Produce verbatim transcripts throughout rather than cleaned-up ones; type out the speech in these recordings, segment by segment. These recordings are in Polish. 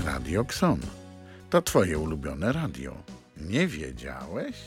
Radio Kson. To twoje ulubione radio. Nie wiedziałeś?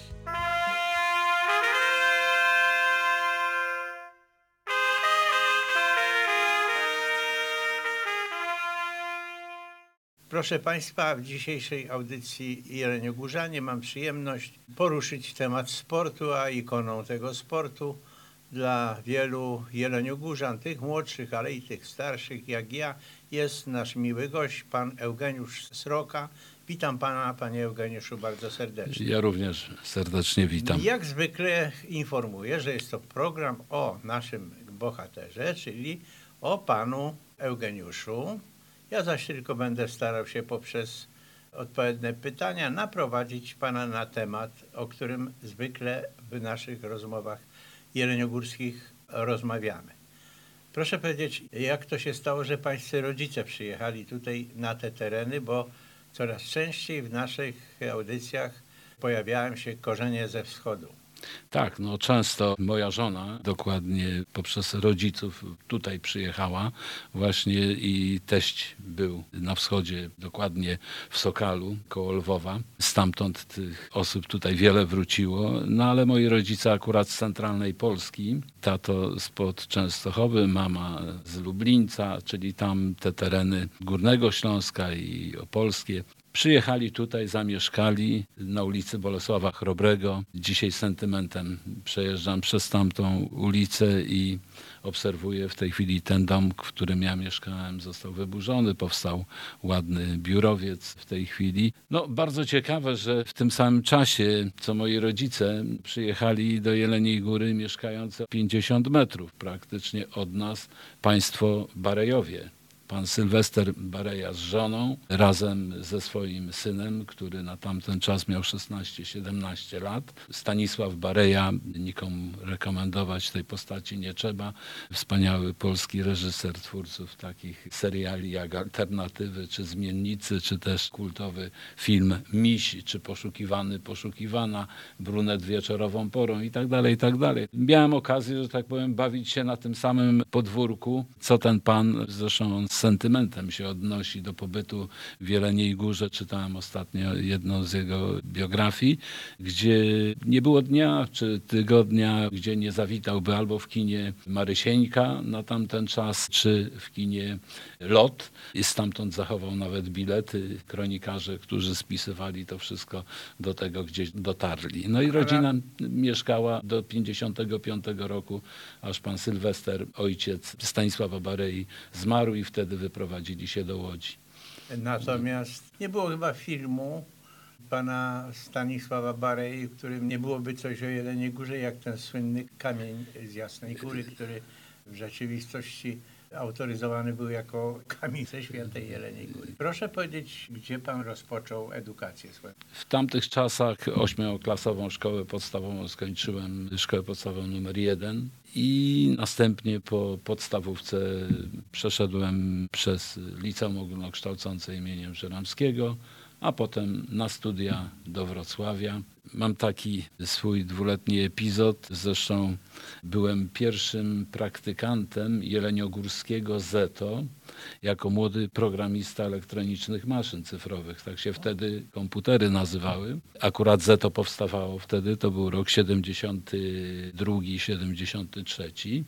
Proszę Państwa, w dzisiejszej audycji Jeleniogórzanie mam przyjemność poruszyć temat sportu, a ikoną tego sportu dla wielu jeleniogórzan, tych młodszych, ale i tych starszych jak ja, jest nasz miły gość, pan Eugeniusz Sroka. Witam pana, panie Eugeniuszu, bardzo serdecznie. Ja również serdecznie witam. Jak zwykle informuję, że jest to program o naszym bohaterze, czyli o panu Eugeniuszu. Ja zaś tylko będę starał się poprzez odpowiednie pytania naprowadzić pana na temat, o którym zwykle w naszych rozmowach jeleniogórskich rozmawiamy. Proszę powiedzieć, jak to się stało, że pańscy rodzice przyjechali tutaj na te tereny, bo coraz częściej w naszych audycjach pojawiają się korzenie ze wschodu. Tak, no często moja żona dokładnie poprzez rodziców tutaj przyjechała właśnie i teść był na wschodzie, dokładnie w Sokalu koło Lwowa. Stamtąd tych osób tutaj wiele wróciło, no ale moi rodzice akurat z centralnej Polski, tato spod Częstochowy, mama z Lublińca, czyli tam te tereny Górnego Śląska i opolskie. Przyjechali tutaj, zamieszkali na ulicy Bolesława Chrobrego. Dzisiaj z sentymentem przejeżdżam przez tamtą ulicę i obserwuję w tej chwili ten dom, w którym ja mieszkałem, został wyburzony, powstał ładny biurowiec w tej chwili. No bardzo ciekawe, że w tym samym czasie, co moi rodzice przyjechali do Jeleniej Góry, mieszkając pięćdziesiąt metrów praktycznie od nas, państwo Barejowie. Pan Sylwester Bareja z żoną, razem ze swoim synem, który na tamten czas miał szesnaście siedemnaście lat. Stanisław Bareja, nikomu rekomendować tej postaci nie trzeba. Wspaniały polski reżyser, twórców takich seriali jak Alternatywy, czy Zmiennicy, czy też kultowy film Miś, czy Poszukiwany, Poszukiwana, Brunet wieczorową porą i tak dalej, i tak dalej. Miałem okazję, że tak powiem, bawić się na tym samym podwórku, co ten pan, zresztą on z sentymentem się odnosi do pobytu w Jeleniej Górze. Czytałem ostatnio jedną z jego biografii, gdzie nie było dnia czy tygodnia, gdzie nie zawitałby albo w kinie Marysieńka na tamten czas, czy w kinie Lot. I stamtąd zachował nawet bilety. Kronikarze, którzy spisywali to wszystko, do tego gdzieś dotarli. No i rodzina mieszkała do pięćdziesiątego piątego roku, aż pan Sylwester, ojciec Stanisława Barei, zmarł i wtedy wyprowadzili się do Łodzi. Natomiast nie było chyba filmu pana Stanisława Barei, w którym nie byłoby coś o Jeleniej Górze, jak ten słynny kamień z Jasnej Góry, który w rzeczywistości autoryzowany był jako kamień ze Świętej Jeleniej Góry. Proszę powiedzieć, gdzie pan rozpoczął edukację swoją? W tamtych czasach ośmioklasową szkołę podstawową skończyłem, szkołę podstawową numer jeden i następnie po podstawówce przeszedłem przez Liceum Ogólnokształcące imieniem Żeromskiego, a potem na studia do Wrocławia. Mam taki swój dwuletni epizod, zresztą byłem pierwszym praktykantem jeleniogórskiego ZETO jako młody programista elektronicznych maszyn cyfrowych. Tak się wtedy komputery nazywały. Akurat ZETO powstawało wtedy, to był rok siedemdziesiąty drugi siedemdziesiąty trzeci.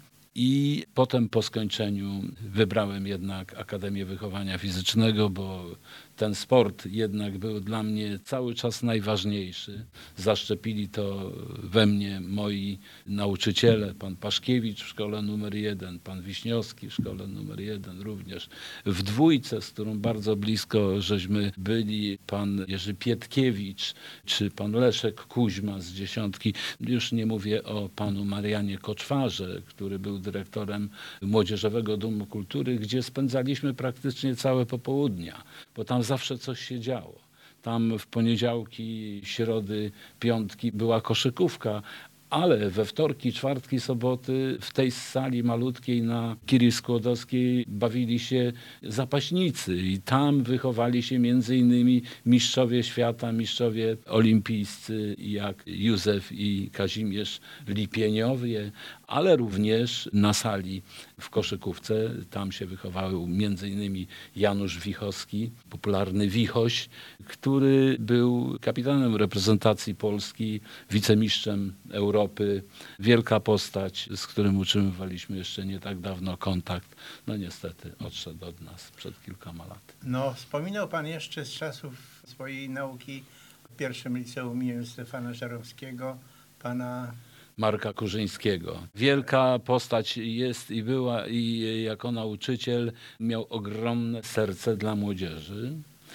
I potem po skończeniu wybrałem jednak Akademię Wychowania Fizycznego, bo ten sport jednak był dla mnie cały czas najważniejszy. Zaszczepili to we mnie moi nauczyciele, pan Paszkiewicz w szkole numer jeden, pan Wiśniowski w szkole numer jeden również. W dwójce, z którą bardzo blisko żeśmy byli, pan Jerzy Pietkiewicz, czy pan Leszek Kuźma z dziesiątki. Już nie mówię o panu Marianie Koczwarze, który był dyrektorem Młodzieżowego Domu Kultury, gdzie spędzaliśmy praktycznie całe popołudnia, bo tam zawsze coś się działo. Tam w poniedziałki, środy, piątki była koszykówka, ale we wtorki, czwartki, soboty w tej sali malutkiej na Kirii Skłodowskiej bawili się zapaśnicy i tam wychowali się między innymi mistrzowie świata, mistrzowie olimpijscy jak Józef i Kazimierz Lipieniowie, ale również na sali w koszykówce. Tam się wychował między innymi Janusz Wichowski, popularny Wichoś, który był kapitanem reprezentacji Polski, wicemistrzem Europy. Wielka postać, z którym utrzymywaliśmy jeszcze nie tak dawno kontakt. No niestety odszedł od nas przed kilkoma laty. No, wspominał pan jeszcze z czasów swojej nauki w pierwszym liceum imienia Stefana Żarowskiego, pana Marka Kurzyńskiego. Wielka postać jest i była, i jako nauczyciel miał ogromne serce dla młodzieży,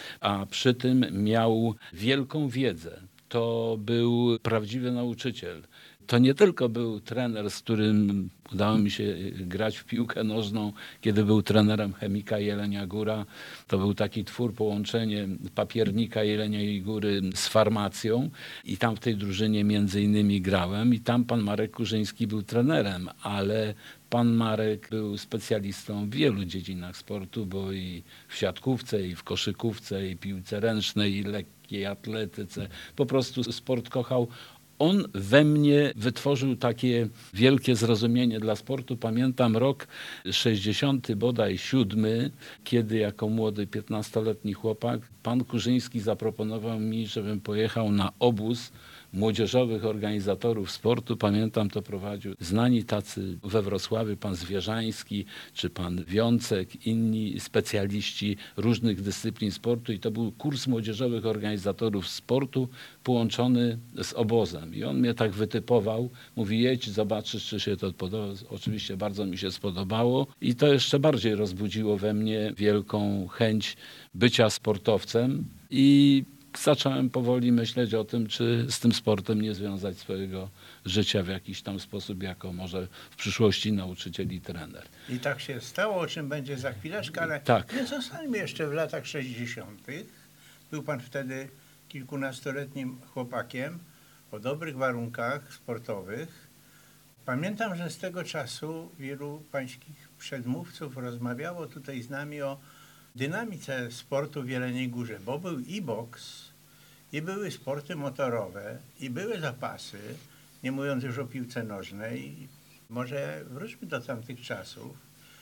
a przy tym miał wielką wiedzę. To był prawdziwy nauczyciel. To nie tylko był trener, z którym udało mi się grać w piłkę nożną, kiedy był trenerem Chemika Jelenia Góra. To był taki twór, połączenie papiernika Jeleniej Góry z farmacją i tam w tej drużynie między innymi grałem i tam pan Marek Kurzyński był trenerem, ale pan Marek był specjalistą w wielu dziedzinach sportu, bo i w siatkówce, i w koszykówce, i piłce ręcznej, i lekkiej atletyce. Po prostu sport kochał. On we mnie wytworzył takie wielkie zrozumienie dla sportu. Pamiętam rok sześćdziesiąty bodaj siódmy, kiedy jako młody piętnastoletni chłopak pan Kurzyński zaproponował mi, żebym pojechał na obóz młodzieżowych organizatorów sportu. Pamiętam, to prowadził znani tacy we Wrocławiu, pan Zwierzański czy pan Wiącek, inni specjaliści różnych dyscyplin sportu i to był kurs młodzieżowych organizatorów sportu połączony z obozem. I on mnie tak wytypował, mówi jedź, zobaczysz, czy się to podoba. Oczywiście bardzo mi się spodobało i to jeszcze bardziej rozbudziło we mnie wielką chęć bycia sportowcem i zacząłem powoli myśleć o tym, czy z tym sportem nie związać swojego życia w jakiś tam sposób, jako może w przyszłości nauczyciel i trener. I tak się stało, o czym będzie za chwileczkę, ale Tak. nie zostańmy jeszcze w latach sześćdziesiątych. Był pan wtedy kilkunastoletnim chłopakiem o dobrych warunkach sportowych. Pamiętam, że z tego czasu wielu pańskich przedmówców rozmawiało tutaj z nami o dynamice sportu w Jeleniej Górze, bo był i boks, i były sporty motorowe, i były zapasy, nie mówiąc już o piłce nożnej. Może wróćmy do tamtych czasów.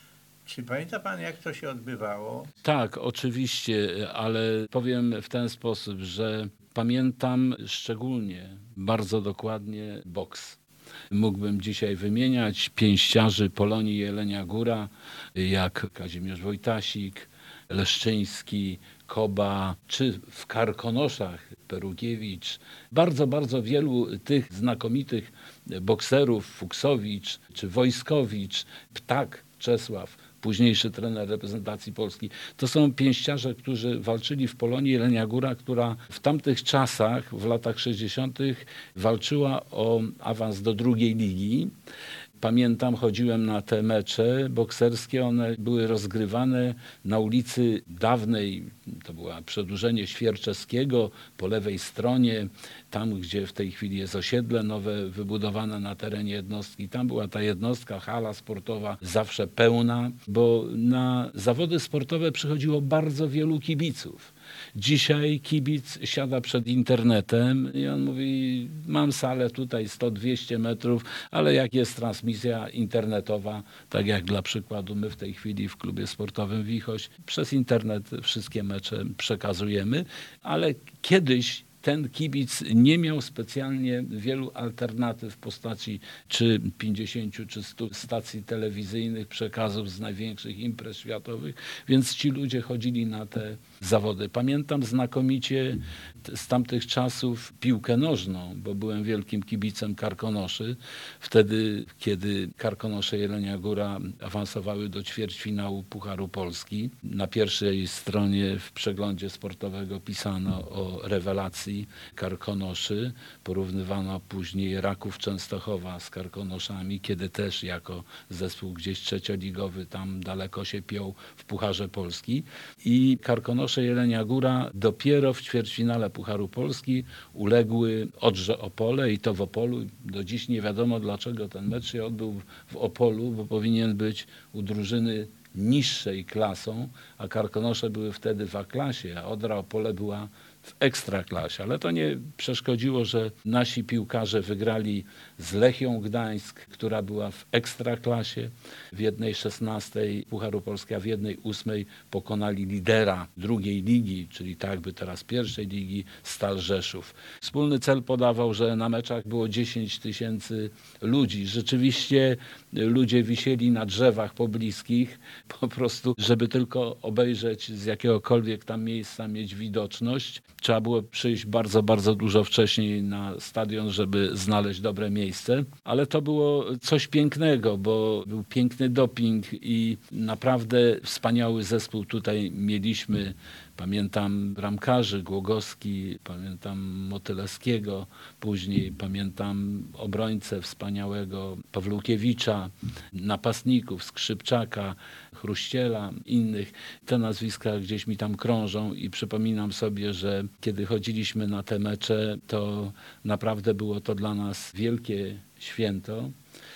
Czy pamięta pan, jak to się odbywało? Tak, oczywiście, ale powiem w ten sposób, że pamiętam szczególnie, bardzo dokładnie boks. Mógłbym dzisiaj wymieniać pięściarzy Polonii Jelenia Góra, jak Kazimierz Wojtasik, Leszczyński, Koba, czy w Karkonoszach Perugiewicz. Bardzo, bardzo wielu tych znakomitych bokserów, Fuksowicz czy Wojskowicz, Ptak Czesław, późniejszy trener reprezentacji Polski. To są pięściarze, którzy walczyli w Polonii Jelenia Góra, która w tamtych czasach, w latach sześćdziesiątych walczyła o awans do drugiej ligi. Pamiętam, chodziłem na te mecze bokserskie, one były rozgrywane na ulicy dawnej, to było przedłużenie Świerczeskiego, po lewej stronie, tam gdzie w tej chwili jest osiedle nowe wybudowane na terenie jednostki. Tam była ta jednostka, hala sportowa zawsze pełna, bo na zawody sportowe przychodziło bardzo wielu kibiców. Dzisiaj kibic siada przed internetem i on mówi, mam salę tutaj sto dwieście metrów, ale jak jest transmisja internetowa, tak jak dla przykładu my w tej chwili w klubie sportowym Wichoś, przez internet wszystkie mecze przekazujemy, ale kiedyś ten kibic nie miał specjalnie wielu alternatyw w postaci czy pięćdziesięciu czy stu stacji telewizyjnych, przekazów z największych imprez światowych, więc ci ludzie chodzili na te zawody. Pamiętam znakomicie z tamtych czasów piłkę nożną, bo byłem wielkim kibicem Karkonoszy. Wtedy, kiedy Karkonosze Jelenia Góra awansowały do ćwierćfinału Pucharu Polski, na pierwszej stronie w przeglądzie sportowego pisano o rewelacji Karkonoszy. Porównywano później Raków Częstochowa z Karkonoszami, kiedy też jako zespół gdzieś trzecioligowy tam daleko się piął w Pucharze Polski. I Karkonosze Jelenia Góra dopiero w ćwierćfinale Pucharu Polski uległy Odrze Opole i to w Opolu. Do dziś nie wiadomo, dlaczego ten mecz się odbył w Opolu, bo powinien być u drużyny niższej klasą, a Karkonosze były wtedy w A-klasie, a Odra Opole była w ekstraklasie, ale to nie przeszkodziło, że nasi piłkarze wygrali z Lechią Gdańsk, która była w ekstraklasie, w jednej szesnastej Pucharu Polski, a w jednej ósmej pokonali lidera drugiej ligi, czyli tak jakby teraz pierwszej ligi, Stal Rzeszów. Wspólny cel podawał, że na meczach było dziesięć tysięcy ludzi. Rzeczywiście ludzie wisieli na drzewach pobliskich, po prostu, żeby tylko obejrzeć z jakiegokolwiek tam miejsca, mieć widoczność. Trzeba było przyjść bardzo, bardzo dużo wcześniej na stadion, żeby znaleźć dobre miejsce, ale to było coś pięknego, bo był piękny doping i naprawdę wspaniały zespół tutaj mieliśmy. Pamiętam bramkarzy, Głogowski, pamiętam Motylewskiego, później pamiętam obrońcę wspaniałego Pawlukiewicza, napastników, Skrzypczaka, Chruściela, innych. Te nazwiska gdzieś mi tam krążą i przypominam sobie, że kiedy chodziliśmy na te mecze, to naprawdę było to dla nas wielkie święto.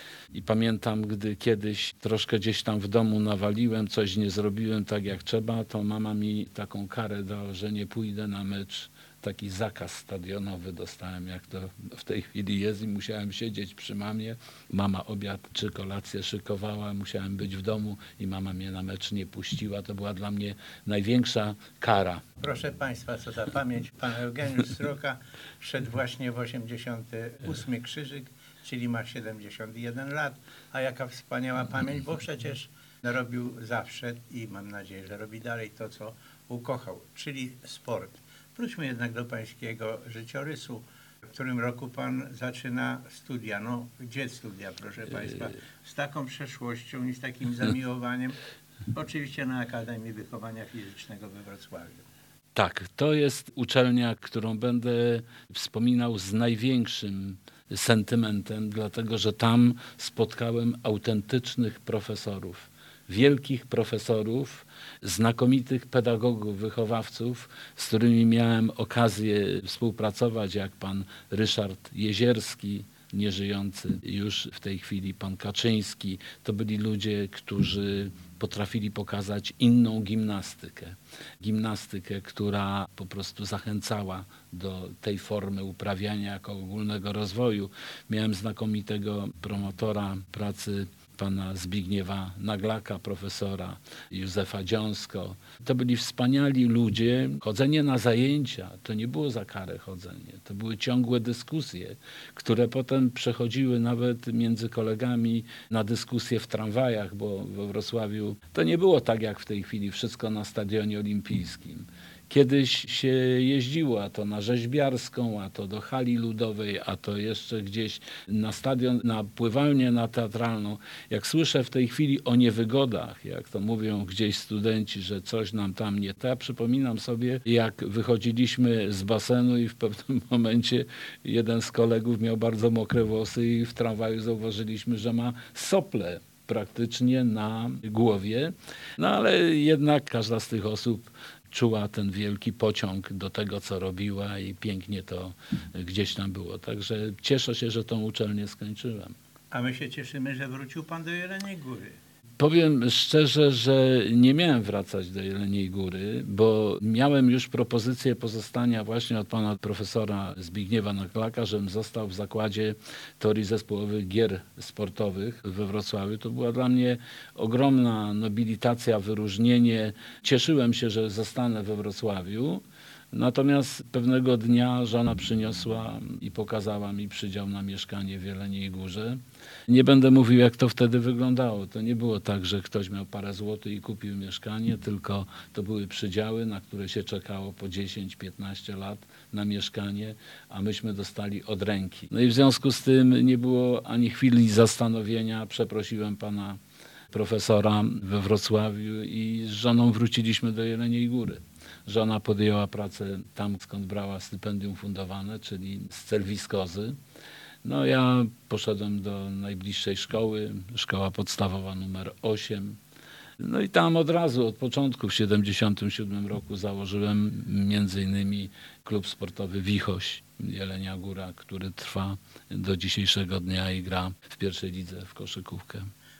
I pamiętam, gdy kiedyś troszkę gdzieś tam w domu nawaliłem, coś nie zrobiłem tak jak trzeba, to mama mi taką karę dała, że nie pójdę na mecz. Taki zakaz stadionowy dostałem, jak to w tej chwili jest i musiałem siedzieć przy mamie. Mama obiad czy kolację szykowała, musiałem być w domu i mama mnie na mecz nie puściła. To była dla mnie największa kara. Proszę Państwa, co za pamięć. Pan Eugeniusz Sroka szedł właśnie w osiemdziesiąty ósmy krzyżyk, czyli ma siedemdziesiąt jeden lat, a jaka wspaniała pamięć, bo przecież robił zawsze i mam nadzieję, że robi dalej to, co ukochał, czyli sport. Wróćmy jednak do pańskiego życiorysu. W którym roku pan zaczyna studia? No, gdzie studia, proszę Państwa? Z taką przeszłością i z takim zamiłowaniem. Oczywiście na Akademii Wychowania Fizycznego we Wrocławiu. Tak, to jest uczelnia, którą będę wspominał z największym sentymentem, dlatego że tam spotkałem autentycznych profesorów, wielkich profesorów, znakomitych pedagogów, wychowawców, z którymi miałem okazję współpracować, jak pan Ryszard Jezierski, nieżyjący już w tej chwili, pan Kaczyński. To byli ludzie, którzy potrafili pokazać inną gimnastykę. Gimnastykę, która po prostu zachęcała do tej formy uprawiania jako ogólnego rozwoju. Miałem znakomitego promotora pracy pana Zbigniewa Naglaka, profesora, Józefa Dziąsko. To byli wspaniali ludzie. Chodzenie na zajęcia to nie było za karę chodzenie. To były ciągłe dyskusje, które potem przechodziły nawet między kolegami na dyskusje w tramwajach, bo we Wrocławiu to nie było tak jak w tej chwili, wszystko na Stadionie Olimpijskim. Kiedyś się jeździło, a to na Rzeźbiarską, a to do hali ludowej, a to jeszcze gdzieś na stadion, na pływalnię na teatralną. Jak słyszę w tej chwili o niewygodach, jak to mówią gdzieś studenci, że coś nam tam nie, to ja przypominam sobie, jak wychodziliśmy z basenu i w pewnym momencie jeden z kolegów miał bardzo mokre włosy i w tramwaju zauważyliśmy, że ma sople praktycznie na głowie. No ale jednak każda z tych osób czuła ten wielki pociąg do tego, co robiła i pięknie to gdzieś tam było. Także cieszę się, że tą uczelnię skończyłem. A my się cieszymy, że wrócił pan do Jeleniej Góry. Powiem szczerze, że nie miałem wracać do Jeleniej Góry, bo miałem już propozycję pozostania właśnie od pana profesora Zbigniewa Naglaka, żebym został w Zakładzie Teorii Zespołowych Gier Sportowych we Wrocławiu. To była dla mnie ogromna nobilitacja, wyróżnienie. Cieszyłem się, że zostanę we Wrocławiu. Natomiast pewnego dnia żona przyniosła i pokazała mi przydział na mieszkanie w Jeleniej Górze. Nie będę mówił, jak to wtedy wyglądało. To nie było tak, że ktoś miał parę złotych i kupił mieszkanie, tylko to były przydziały, na które się czekało po dziesięć piętnaście lat na mieszkanie, a myśmy dostali od ręki. No i w związku z tym nie było ani chwili zastanowienia. Przeprosiłem pana profesora we Wrocławiu i z żoną wróciliśmy do Jeleniej Góry. Żona podjęła pracę tam, skąd brała stypendium fundowane, czyli z Celwiskozy. No ja poszedłem do najbliższej szkoły, szkoła podstawowa numer osiem. No i tam od razu, od początku w siedemdziesiątym siódmym roku założyłem między innymi klub sportowy Wichoś Jelenia Góra, który trwa do dzisiejszego dnia i gra w pierwszej lidze w koszykówkę.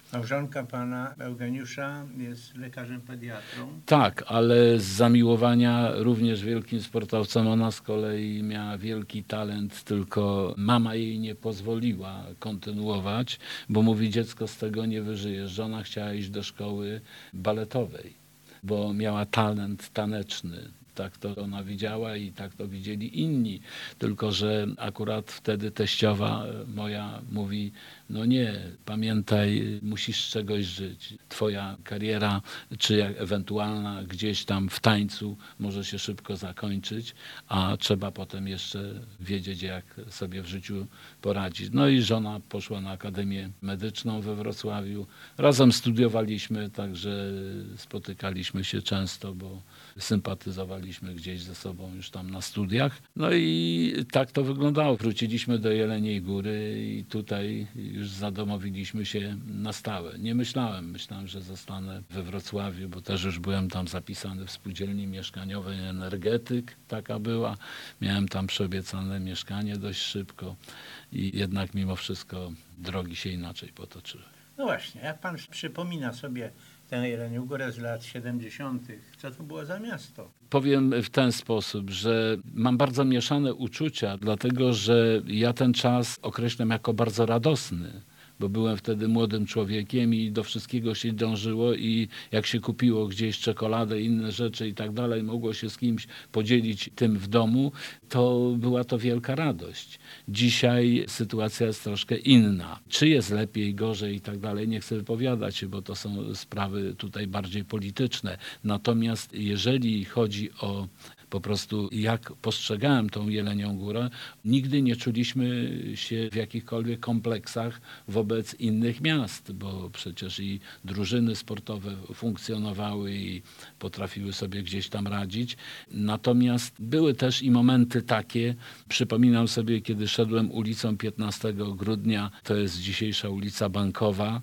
Małżonka pana Eugeniusza jest lekarzem pediatrą. Tak, ale z zamiłowania również wielkim sportowcem. Ona z kolei miała wielki talent, tylko mama jej nie pozwoliła kontynuować, bo mówi, dziecko z tego nie wyżyje. Żona chciała iść do szkoły baletowej, bo miała talent taneczny. Tak to ona widziała i tak to widzieli inni. Tylko że akurat wtedy teściowa moja mówi, no nie, pamiętaj, musisz z czegoś żyć. Twoja kariera, czy jak ewentualna gdzieś tam w tańcu może się szybko zakończyć, a trzeba potem jeszcze wiedzieć, jak sobie w życiu poradzić. No i żona poszła na Akademię Medyczną we Wrocławiu. Razem studiowaliśmy, także spotykaliśmy się często, bo sympatyzowaliśmy gdzieś ze sobą już tam na studiach. No i tak to wyglądało. Wróciliśmy do Jeleniej Góry i tutaj już zadomowiliśmy się na stałe. Nie myślałem, myślałem, że zostanę we Wrocławiu, bo też już byłem tam zapisany w spółdzielni mieszkaniowej Energetyk, taka była. Miałem tam przyobiecane mieszkanie dość szybko i jednak mimo wszystko drogi się inaczej potoczyły. No właśnie, jak pan przypomina sobie tę Jelenią Górę z lat siedemdziesiątych, co to było za miasto? Powiem w ten sposób, że mam bardzo mieszane uczucia, dlatego że ja ten czas określam jako bardzo radosny, bo byłem wtedy młodym człowiekiem i do wszystkiego się dążyło i jak się kupiło gdzieś czekoladę, inne rzeczy i tak dalej, mogło się z kimś podzielić tym w domu, to była to wielka radość. Dzisiaj sytuacja jest troszkę inna. Czy jest lepiej, gorzej i tak dalej, nie chcę wypowiadać się, bo to są sprawy tutaj bardziej polityczne. Natomiast jeżeli chodzi o po prostu jak postrzegałem tą Jelenią Górę, nigdy nie czuliśmy się w jakichkolwiek kompleksach wobec innych miast, bo przecież i drużyny sportowe funkcjonowały i potrafiły sobie gdzieś tam radzić. Natomiast były też i momenty takie, przypominam sobie, kiedy szedłem ulicą piętnastego grudnia, to jest dzisiejsza ulica Bankowa,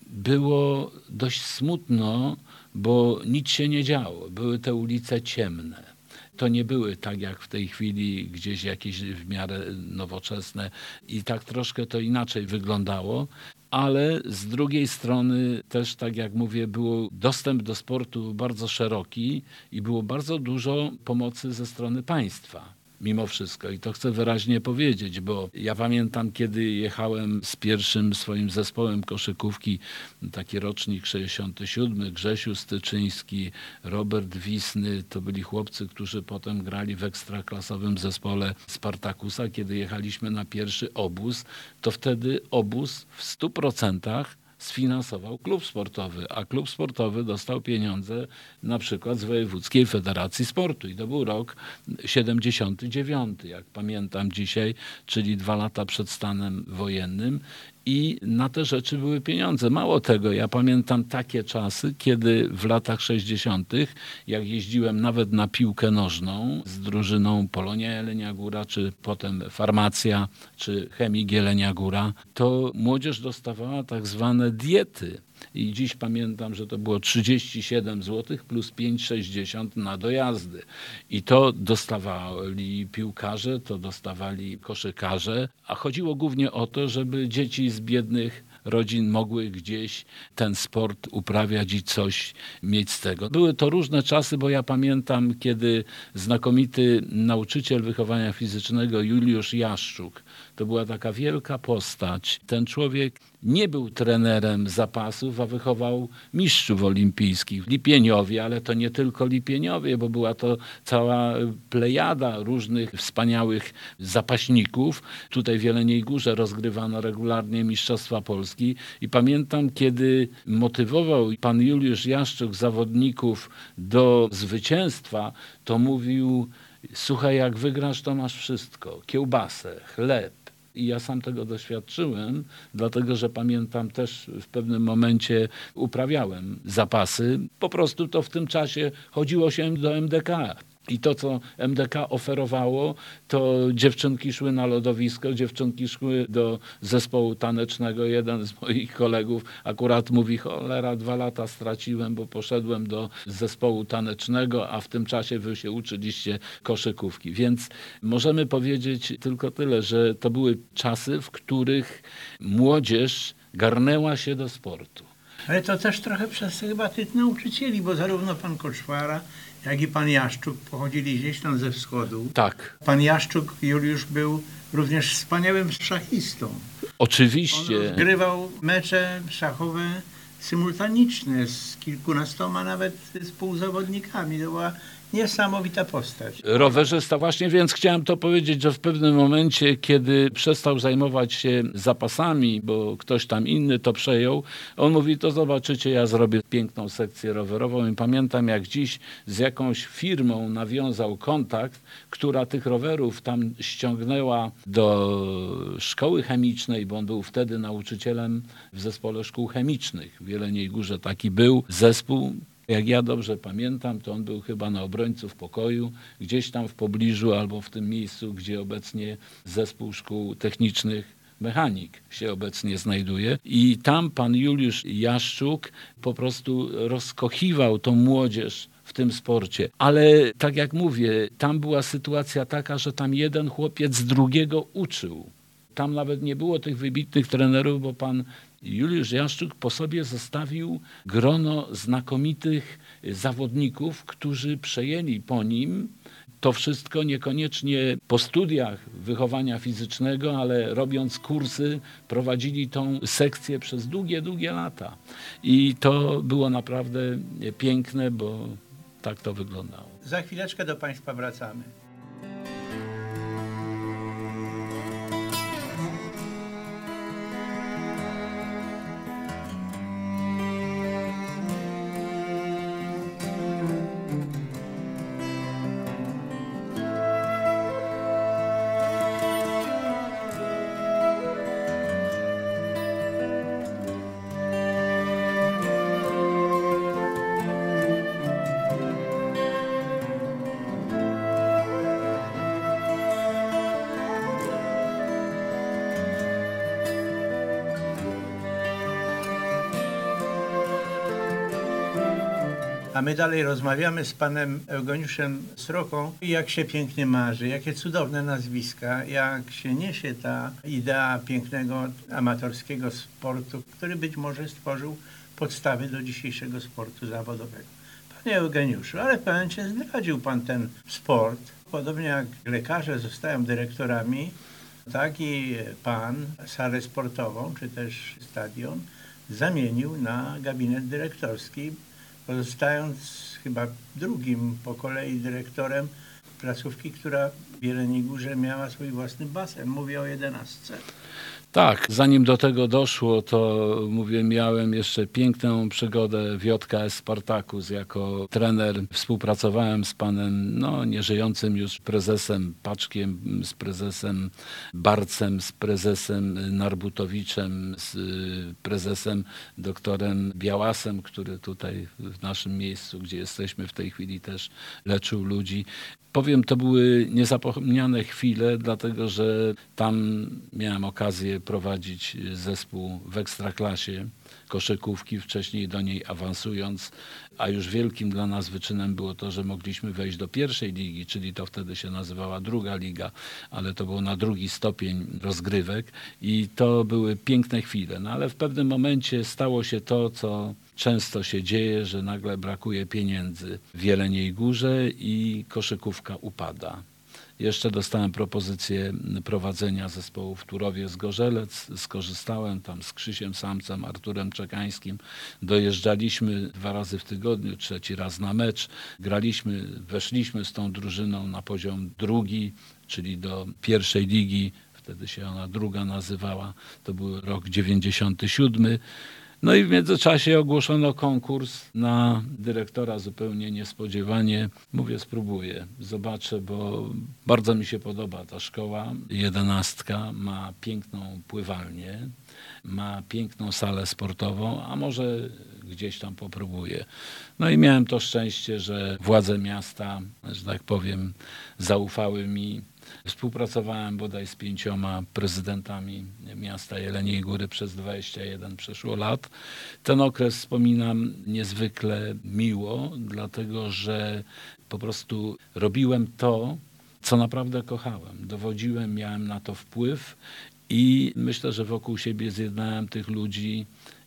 było dość smutno, bo nic się nie działo. Były te ulice ciemne. To nie były tak jak w tej chwili gdzieś jakieś w miarę nowoczesne i tak troszkę to inaczej wyglądało, ale z drugiej strony też, tak jak mówię, był dostęp do sportu bardzo szeroki i było bardzo dużo pomocy ze strony państwa. Mimo wszystko. I to chcę wyraźnie powiedzieć, bo ja pamiętam, kiedy jechałem z pierwszym swoim zespołem koszykówki, taki rocznik sześćdziesiąty siódmy, Grzesiu Styczyński, Robert Wisny, to byli chłopcy, którzy potem grali w ekstraklasowym zespole Spartakusa. Kiedy jechaliśmy na pierwszy obóz, to wtedy obóz w stu procentach sfinansował klub sportowy, a klub sportowy dostał pieniądze na przykład z Wojewódzkiej Federacji Sportu i to był rok siedemdziesiąty dziewiąty, jak pamiętam dzisiaj, czyli dwa lata przed stanem wojennym. I na te rzeczy były pieniądze. Mało tego, ja pamiętam takie czasy, kiedy w latach sześćdziesiątych, jak jeździłem nawet na piłkę nożną z drużyną Polonia Jelenia Góra, czy potem Farmacja, czy Chemik Jelenia Góra, to młodzież dostawała tak zwane diety. I dziś pamiętam, że to było trzydzieści siedem złotych plus pięć sześćdziesiąt na dojazdy. I to dostawali piłkarze, to dostawali koszykarze, a chodziło głównie o to, żeby dzieci z biednych rodzin mogły gdzieś ten sport uprawiać i coś mieć z tego. Były to różne czasy, bo ja pamiętam, kiedy znakomity nauczyciel wychowania fizycznego Juliusz Jaszczuk, to była taka wielka postać. Ten człowiek nie był trenerem zapasów, a wychował mistrzów olimpijskich w Lipieniowie, ale to nie tylko Lipieniowie, bo była to cała plejada różnych wspaniałych zapaśników. Tutaj w Jeleniej Górze rozgrywano regularnie Mistrzostwa Polski i pamiętam, kiedy motywował pan Juliusz Jaszczuk zawodników do zwycięstwa, to mówił: słuchaj, jak wygrasz, to masz wszystko. Kiełbasę, chleb. I ja sam tego doświadczyłem, dlatego że pamiętam też w pewnym momencie uprawiałem zapasy. Po prostu to w tym czasie chodziło się do M D K. I to, co M D K oferowało, to dziewczynki szły na lodowisko, dziewczynki szły do zespołu tanecznego. Jeden z moich kolegów akurat mówi: cholera, dwa lata straciłem, bo poszedłem do zespołu tanecznego, a w tym czasie wy się uczyliście koszykówki. Więc możemy powiedzieć tylko tyle, że to były czasy, w których młodzież garnęła się do sportu. Ale to też trochę przez chyba tych nauczycieli, bo zarówno pan Koczwara, jak i pan Jaszczuk pochodzili gdzieś tam ze wschodu. Tak, Pan Jaszczuk Juliusz był również wspaniałym szachistą. On oczywiście. rozgrywał mecze szachowe symultaniczne z kilkunastoma nawet współzawodnikami. To była niesamowita postać. Rowerzysta, właśnie więc chciałem to powiedzieć, że w pewnym momencie, kiedy przestał zajmować się zapasami, bo ktoś tam inny to przejął, on mówi, to zobaczycie, ja zrobię piękną sekcję rowerową i pamiętam jak dziś z jakąś firmą nawiązał kontakt, która tych rowerów tam ściągnęła do szkoły chemicznej, bo on był wtedy nauczycielem w zespole szkół chemicznych. W Jeleniej Górze taki był zespół. Jak ja dobrze pamiętam, to on był chyba na Obrońców Pokoju, gdzieś tam w pobliżu albo w tym miejscu, gdzie obecnie zespół szkół technicznych mechanik się obecnie znajduje. I tam pan Juliusz Jaszczuk po prostu rozkochiwał tą młodzież w tym sporcie. Ale tak jak mówię, tam była sytuacja taka, że tam jeden chłopiec drugiego uczył. Tam nawet nie było tych wybitnych trenerów, bo pan Juliusz Jaszczuk po sobie zostawił grono znakomitych zawodników, którzy przejęli po nim to wszystko niekoniecznie po studiach wychowania fizycznego, ale robiąc kursy, prowadzili tą sekcję przez długie, długie lata. I to było naprawdę piękne, bo tak to wyglądało. Za chwileczkę do państwa wracamy. A my dalej rozmawiamy z panem Eugeniuszem Sroką. Jak się pięknie marzy, jakie cudowne nazwiska, jak się niesie ta idea pięknego amatorskiego sportu, który być może stworzył podstawy do dzisiejszego sportu zawodowego. Panie Eugeniuszu, ale w pewnym momencie zdradził pan ten sport. Podobnie jak lekarze zostają dyrektorami, tak i pan salę sportową, czy też stadion zamienił na gabinet dyrektorski, pozostając chyba drugim po kolei dyrektorem placówki, która w Jeleniej Górze miała swój własny basen. Mówię o jedenastce. Tak, zanim do tego doszło, to mówię, miałem jeszcze piękną przygodę w J K S Spartacus jako trener. Współpracowałem z panem, no nieżyjącym już prezesem Paczkiem, z prezesem Barcem, z prezesem Narbutowiczem, z prezesem doktorem Białasem, który tutaj w naszym miejscu, gdzie jesteśmy w tej chwili, też leczył ludzi. Powiem, to były niezapomniane chwile, dlatego że tam miałem okazję prowadzić zespół w ekstraklasie koszykówki, wcześniej do niej awansując, a już wielkim dla nas wyczynem było to, że mogliśmy wejść do pierwszej ligi, czyli to wtedy się nazywała druga liga, ale to było na drugi stopień rozgrywek i to były piękne chwile. No ale w pewnym momencie stało się to, co często się dzieje, że nagle brakuje pieniędzy w Jeleniej Górze i koszykówka upada. Jeszcze dostałem propozycję prowadzenia zespołu w Turowie-Zgorzelec. Skorzystałem tam z Krzysiem Samcem, Arturem Czekańskim. Dojeżdżaliśmy dwa razy w tygodniu, trzeci raz na mecz. Graliśmy, weszliśmy z tą drużyną na poziom drugi, czyli do pierwszej ligi. Wtedy się ona druga nazywała. To był rok dziewięćdziesiąty siódmy. No i w międzyczasie ogłoszono konkurs na dyrektora zupełnie niespodziewanie. Mówię, spróbuję, zobaczę, bo bardzo mi się podoba ta szkoła. Jedenastka ma piękną pływalnię, ma piękną salę sportową, a może gdzieś tam popróbuję. No i miałem to szczęście, że władze miasta, że tak powiem, zaufały mi. Współpracowałem bodaj z pięcioma prezydentami miasta Jeleniej Góry przez dwadzieścia jeden przeszło lat. Ten okres wspominam niezwykle miło, dlatego że po prostu robiłem to, co naprawdę kochałem. Dowodziłem, miałem na to wpływ i myślę, że wokół siebie zjednałem tych ludzi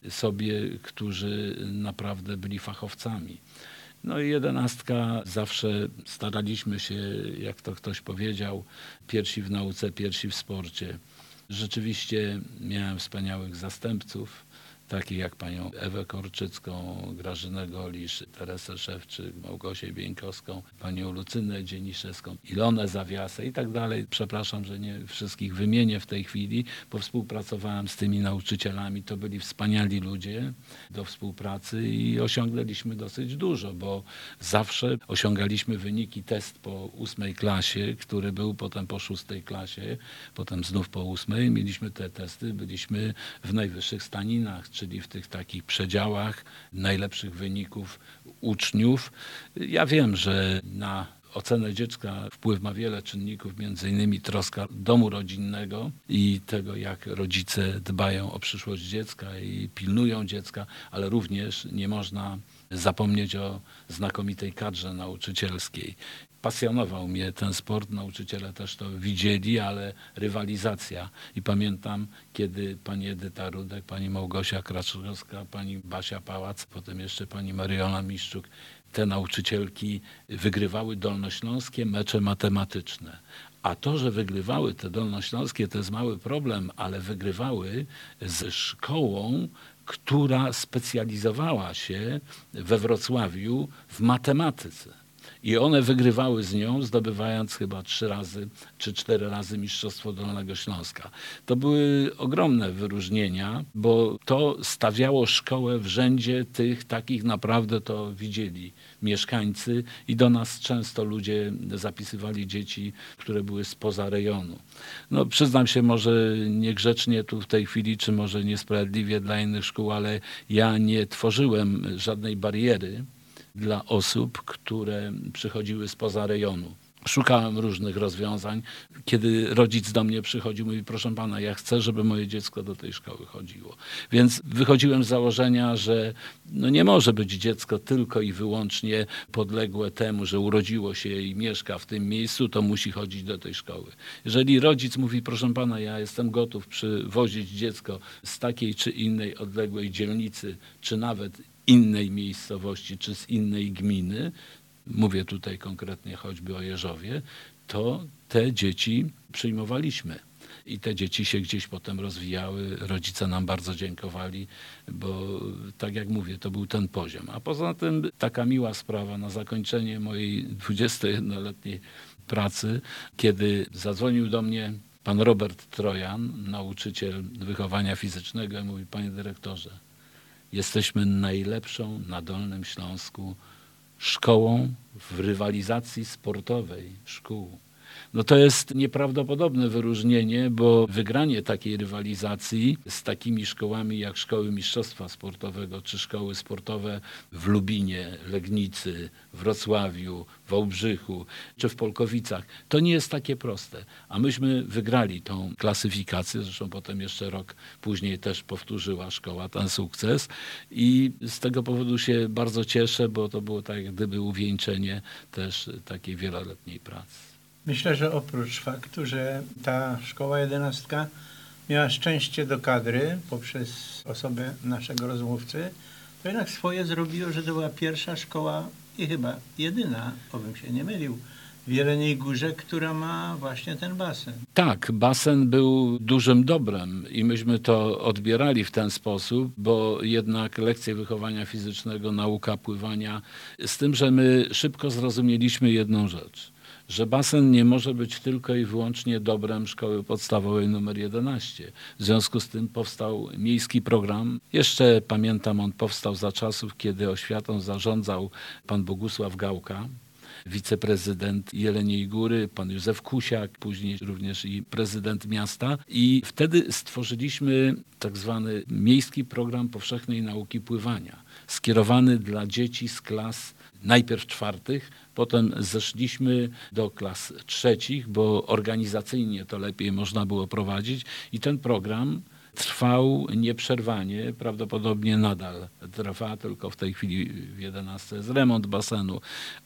sobie, którzy naprawdę byli fachowcami. No i jedenastka zawsze staraliśmy się, jak to ktoś powiedział, pierwsi w nauce, pierwsi w sporcie. Rzeczywiście miałem wspaniałych zastępców, takich jak panią Ewę Korczycką, Grażynę Golisz, Teresę Szewczyk, Małgosię Bieńkowską, panią Lucynę Dzieniszewską, Ilonę Zawiasę i tak dalej. Przepraszam, że nie wszystkich wymienię w tej chwili, bo współpracowałem z tymi nauczycielami. To byli wspaniali ludzie do współpracy i osiągnęliśmy dosyć dużo, bo zawsze osiągaliśmy wyniki test po ósmej klasie, który był potem po szóstej klasie, potem znów po ósmej. Mieliśmy te testy, byliśmy w najwyższych staninach, czyli w tych takich przedziałach najlepszych wyników uczniów. Ja wiem, że na ocenę dziecka wpływ ma wiele czynników, między innymi troska domu rodzinnego i tego, jak rodzice dbają o przyszłość dziecka i pilnują dziecka, ale również nie można zapomnieć o znakomitej kadrze nauczycielskiej. Pasjonował mnie ten sport, nauczyciele też to widzieli, ale rywalizacja. I pamiętam, kiedy pani Edyta Rudek, pani Małgosia Kraczkowska, pani Basia Pałac, potem jeszcze pani Mariona Miszczuk, te nauczycielki wygrywały dolnośląskie mecze matematyczne. A to, że wygrywały te dolnośląskie, to jest mały problem, ale wygrywały ze szkołą, która specjalizowała się we Wrocławiu w matematyce. I one wygrywały z nią, zdobywając chyba trzy razy czy cztery razy Mistrzostwo Dolnego Śląska. To były ogromne wyróżnienia, bo to stawiało szkołę w rzędzie tych takich, naprawdę to widzieli mieszkańcy i do nas często ludzie zapisywali dzieci, które były spoza rejonu. No przyznam się może niegrzecznie tu w tej chwili, czy może niesprawiedliwie dla innych szkół, ale ja nie tworzyłem żadnej bariery dla osób, które przychodziły spoza rejonu. Szukałem różnych rozwiązań. Kiedy rodzic do mnie przychodził, mówi, proszę pana, ja chcę, żeby moje dziecko do tej szkoły chodziło. Więc wychodziłem z założenia, że no nie może być dziecko tylko i wyłącznie podległe temu, że urodziło się i mieszka w tym miejscu, to musi chodzić do tej szkoły. Jeżeli rodzic mówi, proszę pana, ja jestem gotów przywozić dziecko z takiej czy innej odległej dzielnicy, czy nawet innej miejscowości, czy z innej gminy, mówię tutaj konkretnie choćby o Jeżowie, to te dzieci przyjmowaliśmy. I te dzieci się gdzieś potem rozwijały, rodzice nam bardzo dziękowali, bo tak jak mówię, to był ten poziom. A poza tym taka miła sprawa na zakończenie mojej dwudziestojednoletniej pracy, kiedy zadzwonił do mnie pan Robert Trojan, nauczyciel wychowania fizycznego i mówi, panie dyrektorze, jesteśmy najlepszą na Dolnym Śląsku szkołą w rywalizacji sportowej szkół. No to jest nieprawdopodobne wyróżnienie, bo wygranie takiej rywalizacji z takimi szkołami jak szkoły mistrzostwa sportowego, czy szkoły sportowe w Lubinie, Legnicy, Wrocławiu, Wałbrzychu, czy w Polkowicach, to nie jest takie proste. A myśmy wygrali tą klasyfikację, zresztą potem jeszcze rok później też powtórzyła szkoła ten sukces i z tego powodu się bardzo cieszę, bo to było tak jak gdyby uwieńczenie też takiej wieloletniej pracy. Myślę, że oprócz faktu, że ta szkoła jedenastka miała szczęście do kadry poprzez osobę naszego rozmówcy, to jednak swoje zrobiło, że to była pierwsza szkoła i chyba jedyna, obym się nie mylił, w Jeleniej Górze, która ma właśnie ten basen. Tak, basen był dużym dobrem i myśmy to odbierali w ten sposób, bo jednak lekcje wychowania fizycznego, nauka pływania, z tym, że my szybko zrozumieliśmy jedną rzecz, że basen nie może być tylko i wyłącznie dobrem szkoły podstawowej numer jedenaście. W związku z tym powstał miejski program. Jeszcze pamiętam, on powstał za czasów, kiedy oświatą zarządzał pan Bogusław Gałka, wiceprezydent Jeleniej Góry, pan Józef Kusiak, później również i prezydent miasta. I wtedy stworzyliśmy tak zwany miejski program powszechnej nauki pływania, skierowany dla dzieci z klas najpierw czwartych, potem zeszliśmy do klas trzecich, bo organizacyjnie to lepiej można było prowadzić i ten program trwał nieprzerwanie, prawdopodobnie nadal trwa, tylko w tej chwili w jedenastce jest remont basenu,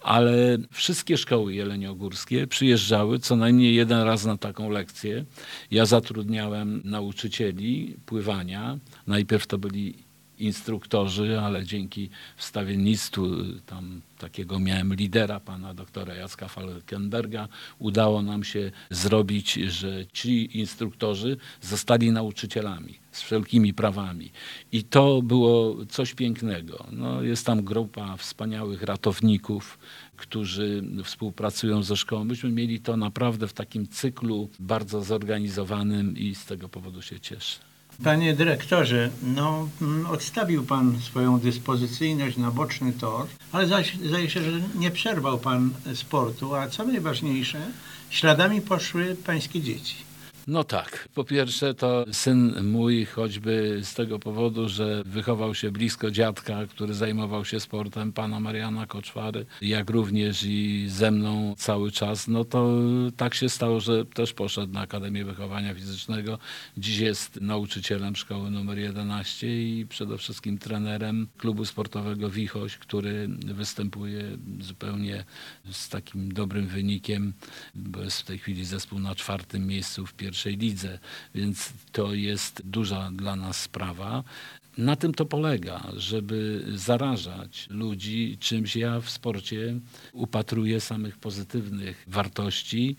ale wszystkie szkoły jeleniogórskie przyjeżdżały co najmniej jeden raz na taką lekcję. Ja zatrudniałem nauczycieli pływania, najpierw to byli instruktorzy, ale dzięki wstawiennictwu tam takiego miałem lidera, pana doktora Jacka Falkenberga, udało nam się zrobić, że ci instruktorzy zostali nauczycielami z wszelkimi prawami. I to było coś pięknego. No, jest tam grupa wspaniałych ratowników, którzy współpracują ze szkołą. Myśmy mieli to naprawdę w takim cyklu bardzo zorganizowanym i z tego powodu się cieszę. Panie dyrektorze, no odstawił pan swoją dyspozycyjność na boczny tor, ale zaś, zdaje się, że nie przerwał pan sportu, a co najważniejsze, śladami poszły pańskie dzieci. No tak. Po pierwsze to syn mój choćby z tego powodu, że wychował się blisko dziadka, który zajmował się sportem, pana Mariana Koczwary, jak również i ze mną cały czas, no to tak się stało, że też poszedł na Akademię Wychowania Fizycznego. Dziś jest nauczycielem szkoły numer jedenaście i przede wszystkim trenerem klubu sportowego Wichość, który występuje zupełnie z takim dobrym wynikiem, bo jest w tej chwili zespół na czwartym miejscu w pierwszej lidze, więc to jest duża dla nas sprawa. Na tym to polega, żeby zarażać ludzi czymś. Ja w sporcie upatruję samych pozytywnych wartości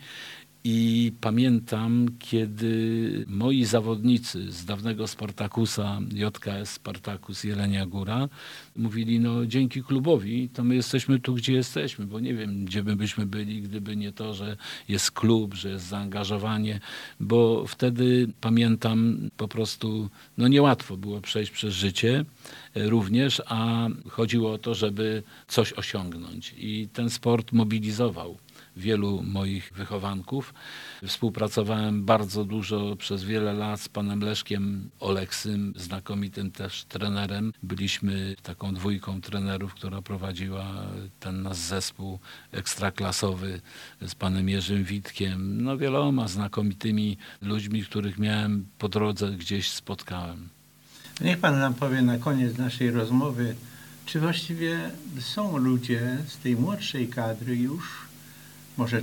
i pamiętam, kiedy moi zawodnicy z dawnego Spartakusa, J K S Spartakus Jelenia Góra, mówili, no dzięki klubowi to my jesteśmy tu, gdzie jesteśmy, bo nie wiem, gdzie my byśmy byli, gdyby nie to, że jest klub, że jest zaangażowanie, bo wtedy pamiętam po prostu, no niełatwo było przejść przez życie również, a chodziło o to, żeby coś osiągnąć i ten sport mobilizował wielu moich wychowanków. Współpracowałem bardzo dużo przez wiele lat z panem Leszkiem Oleksym, znakomitym też trenerem. Byliśmy taką dwójką trenerów, która prowadziła ten nasz zespół ekstraklasowy z panem Jerzym Witkiem. No wieloma znakomitymi ludźmi, których miałem po drodze gdzieś spotkałem. Niech pan nam powie na koniec naszej rozmowy, czy właściwie są ludzie z tej młodszej kadry już, może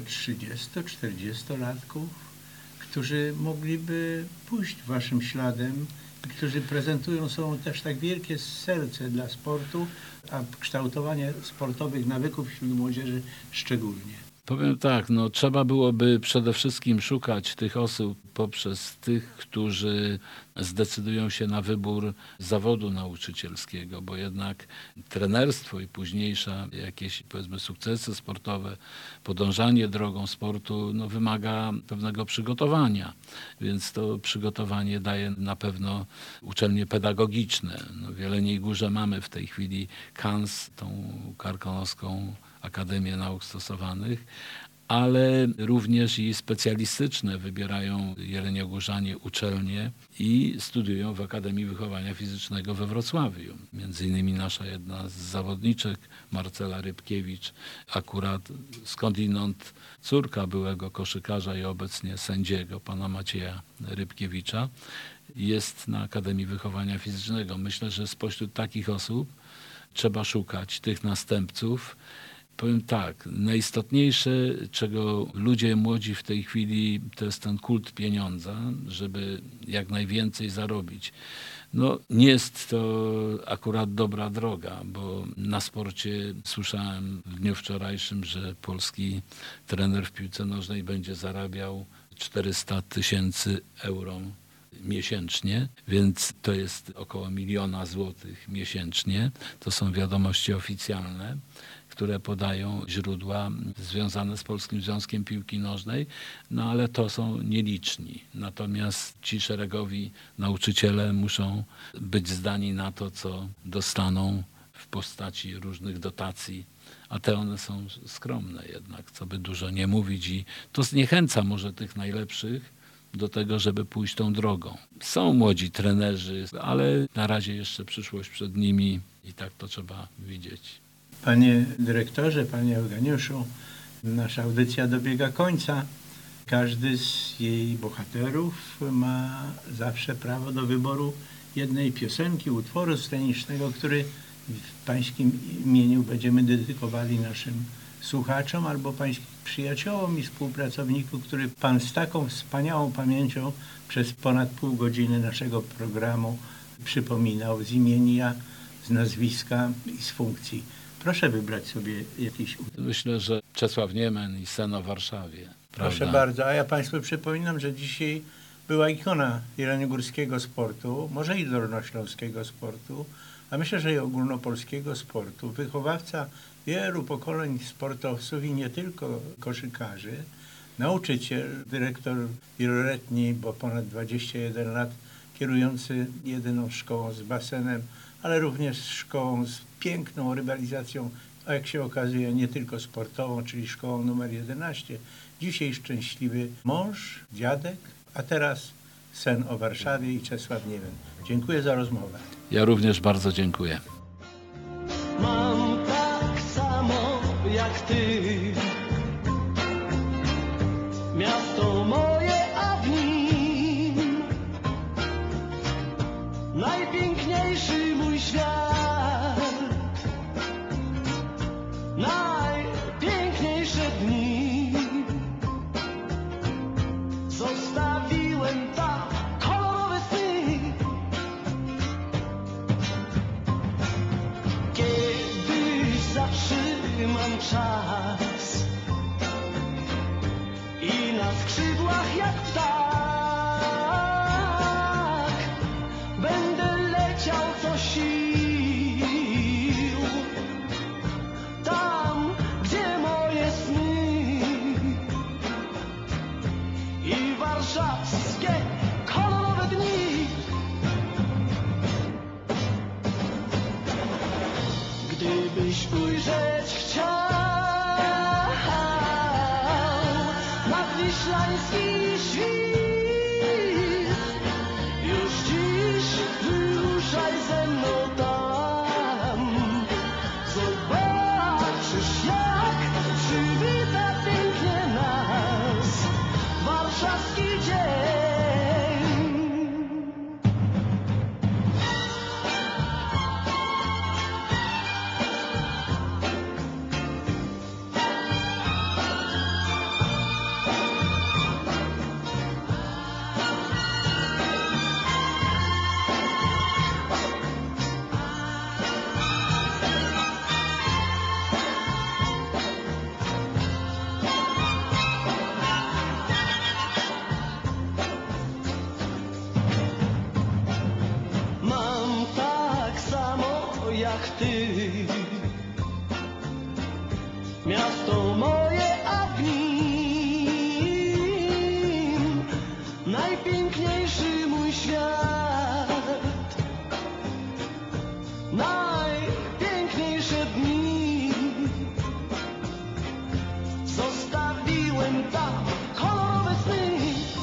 trzydziesto-czterdziestolatków, którzy mogliby pójść waszym śladem i którzy prezentują sobą też tak wielkie serce dla sportu, a kształtowanie sportowych nawyków wśród młodzieży szczególnie. Powiem tak, no trzeba byłoby przede wszystkim szukać tych osób poprzez tych, którzy zdecydują się na wybór zawodu nauczycielskiego, bo jednak trenerstwo i późniejsza jakieś, powiedzmy, sukcesy sportowe, podążanie drogą sportu, no wymaga pewnego przygotowania, więc to przygotowanie daje na pewno uczelnie pedagogiczne. No w Jeleniej Górze mamy w tej chwili K A N S, tą Karkonoską Akademię Nauk Stosowanych, ale również i specjalistyczne wybierają jeleniogórzanie uczelnie i studiują w Akademii Wychowania Fizycznego we Wrocławiu. Między innymi nasza jedna z zawodniczek, Marcela Rybkiewicz, akurat skądinąd córka byłego koszykarza i obecnie sędziego, pana Macieja Rybkiewicza, jest na Akademii Wychowania Fizycznego. Myślę, że spośród takich osób trzeba szukać tych następców. Powiem tak, najistotniejsze, czego ludzie młodzi w tej chwili, to jest ten kult pieniądza, żeby jak najwięcej zarobić. No, nie jest to akurat dobra droga, bo na sporcie słyszałem w dniu wczorajszym, że polski trener w piłce nożnej będzie zarabiał czterysta tysięcy euro miesięcznie, więc to jest około miliona złotych miesięcznie. To są wiadomości oficjalne, które podają źródła związane z Polskim Związkiem Piłki Nożnej, no ale to są nieliczni. Natomiast ci szeregowi nauczyciele muszą być zdani na to, co dostaną w postaci różnych dotacji, a te one są skromne jednak, co by dużo nie mówić, i to zniechęca może tych najlepszych do tego, żeby pójść tą drogą. Są młodzi trenerzy, ale na razie jeszcze przyszłość przed nimi i tak to trzeba widzieć. Panie dyrektorze, panie Eugeniuszu, nasza audycja dobiega końca. Każdy z jej bohaterów ma zawsze prawo do wyboru jednej piosenki, utworu scenicznego, który w pańskim imieniu będziemy dedykowali naszym słuchaczom albo pańskim przyjaciołom i współpracownikom, który pan z taką wspaniałą pamięcią przez ponad pół godziny naszego programu przypominał z imienia, z nazwiska i z funkcji. Proszę wybrać sobie jakiś... Myślę, że Czesław Niemen i sen o Warszawie. Proszę Prawda? bardzo, a ja Państwu przypominam, że dzisiaj była ikona jeleniogórskiego sportu, może i dolnośląskiego sportu, a myślę, że i ogólnopolskiego sportu. Wychowawca wielu pokoleń sportowców i nie tylko koszykarzy, nauczyciel, dyrektor wieloletni, bo ponad dwadzieścia jeden lat, kierujący jedyną szkołą z basenem, ale również szkołą z piękną rywalizacją, a jak się okazuje nie tylko sportową, czyli szkołą numer jedenaście. Dzisiaj szczęśliwy mąż, dziadek, a teraz sen o Warszawie i Czesław Niemen. Dziękuję za rozmowę. Ja również bardzo dziękuję. Mam tak samo jak ty miasto moje, a w nim najpiękniejszy mój świat, najpiękniejsze dni zostawiłem tam kolorowe sny. Kiedyś zatrzymam czas i na skrzydłach jak ptak będę leciał co sił tam, gdzie moje sny i warszawskie kolorowe dni. Gdybyś ujrzeć chciał nadwiślański świt, już dziś wyruszaj ze mną tam. Zobaczysz, jak przywita pięknie nas warszawski dzień. Mam tak samo jak ty miasto moje, a w nim najpiękniejszy mój świat, najpiękniejsze dni zostawiłem tam kolorowe sny.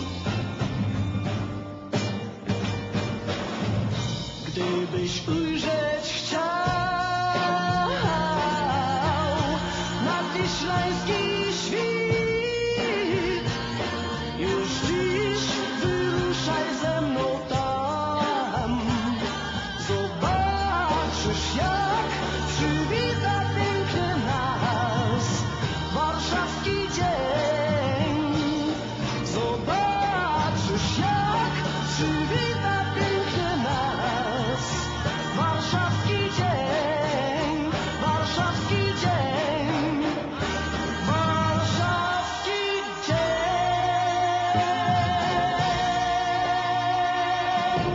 Gdybyś ujrzeć chciał nadwiślański świt, już dziś wyruszaj ze mną tam. Zobaczysz, jak przywita pięknie nas warszawski dzień. Zobaczysz, jak przywita pięknie nas warszawski dzień, warszawski dzień, warszawski dzień.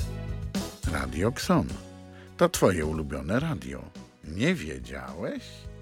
Radio Kson. To twoje ulubione radio. Nie wiedziałeś?